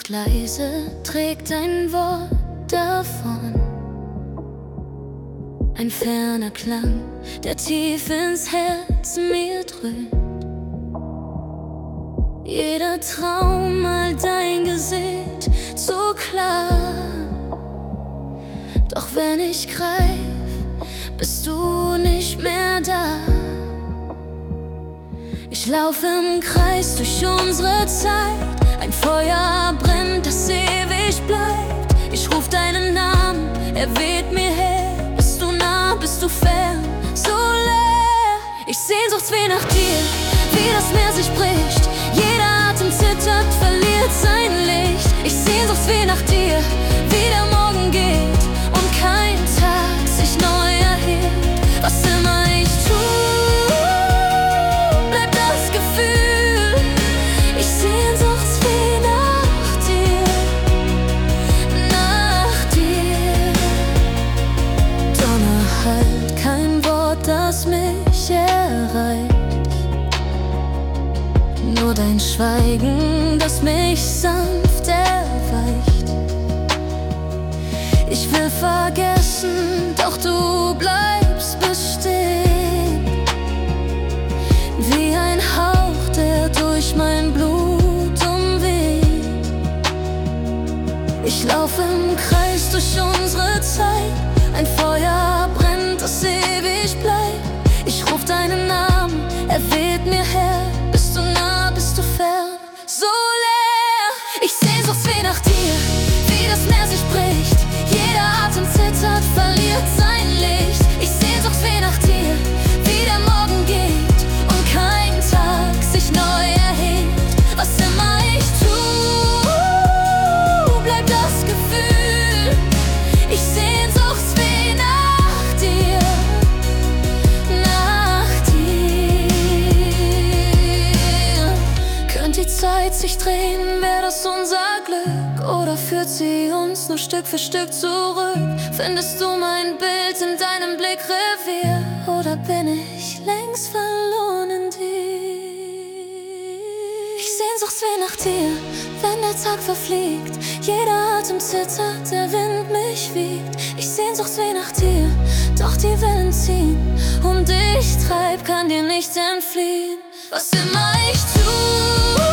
ruft leise, trägt ein Wort davon. Ein ferner Klang, der tief ins Herz mir drückt. Jeder Traum malt dein Gesicht so klar. Doch wenn ich greif, bist du nicht mehr da. Ich laufe im Kreis durch unsere Zeit. Ein Feuer brennt, das ewig bleibt. Ich ruf deinen Namen, er weht mir her. Bist du nah, bist du fern, so leer. Ich Sehnsuchtsweh nach dir, wie das Meer sich bricht. Jeder Atem zittert, verliert sein Licht. Ich Sehnsuchtsweh nach dir, wie der Morgen geht und kein Tag sich neu erhebt. Was immer ich tue, bleibt das Gefühl. Ich Sehnsuchtsweh nach dir, nach dir. Donner halt, kein Wort, das mich erreicht. Nur dein Schweigen, das mich sanft erweicht. Ich will vergessen, doch du bleibst bestehen. Wie ein Hauch, der durch mein Blut umweht. Ich laufe im Kreis durch unsere Zeit. Ein Feuer brennt, das ewig bleibt. Ich ruf deinen Namen, er weht mir her. Bist du nah, bist du fern, so leer. Ich Sehnsuchtsweh nach dir, wie das Meer sich bricht. Jeder Atem zittert, verliert sein Licht. Ich Sehnsuchtsweh nach dir, wie der Morgen geht und kein Tag sich neu erhebt. Was immer ich tue, bleibt das Gefühl. Ich Sehnsuchtsweh nach dir, nach dir. Könnte die Zeit sich drehen, wäre das unser Glück? Oder führt sie uns nur Stück für Stück zurück? Findest du mein Bild in deinem Blickrevier? Oder bin ich längst verloren in dir? Ich Sehnsuchtsweh nach dir, wenn der Tag verfliegt. Jeder Atem zittert, der Wind mich wiegt. Ich Sehnsuchtsweh nach dir, doch die Wellen ziehen. Und ich treib, kann dir nicht entfliehen. Was immer ich tue,